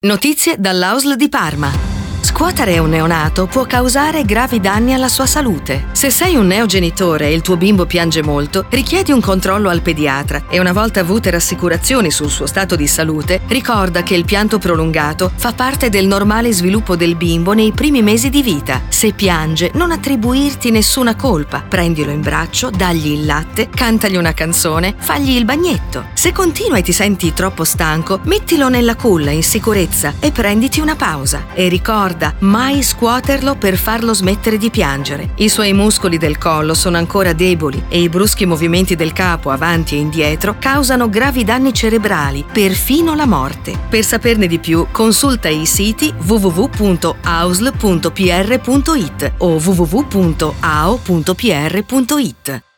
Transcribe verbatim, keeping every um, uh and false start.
Notizie dall'A U S L di Parma. Scuotere un neonato può causare gravi danni alla sua salute. Se sei un neogenitore e il tuo bimbo piange molto, richiedi un controllo al pediatra e una volta avute rassicurazioni sul suo stato di salute, ricorda che il pianto prolungato fa parte del normale sviluppo del bimbo nei primi mesi di vita. Se piange, non attribuirti nessuna colpa. Prendilo in braccio, dagli il latte, cantagli una canzone, fagli il bagnetto. Se continua e ti senti troppo stanco, mettilo nella culla in sicurezza e prenditi una pausa. E ricorda, mai scuoterlo per farlo smettere di piangere. I suoi muscoli del collo sono ancora deboli e i bruschi movimenti del capo avanti e indietro causano gravi danni cerebrali, perfino la morte. Per saperne di più, consulta i siti w w w punto a u s l punto p r punto i t o w w w punto a o punto p r punto i t.